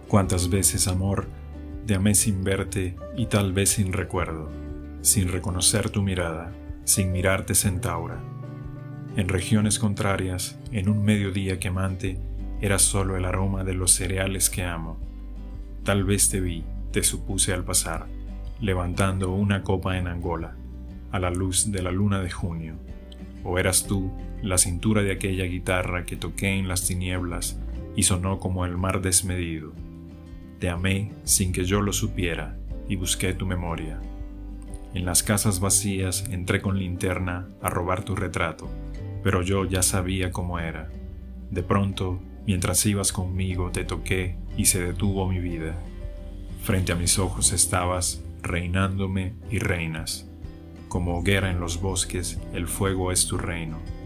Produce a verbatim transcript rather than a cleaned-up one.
Cuántas veces, amor, te amé sin verte y tal vez sin recuerdo, sin reconocer tu mirada, sin mirarte centaura. En regiones contrarias, en un mediodía quemante, era solo el aroma de los cereales que amo. Tal vez te vi, te supuse al pasar, levantando una copa en Angola, a la luz de la luna de junio. O eras tú, la cintura de aquella guitarra que toqué en las tinieblas y sonó como el mar desmedido. Te amé sin que yo lo supiera y busqué tu memoria. En las casas vacías entré con linterna a robar tu retrato, pero yo ya sabía cómo era. De pronto, mientras ibas conmigo, te toqué y se detuvo mi vida. Frente a mis ojos estabas, reinándome y reinas. Como hoguera en los bosques, el fuego es tu reino.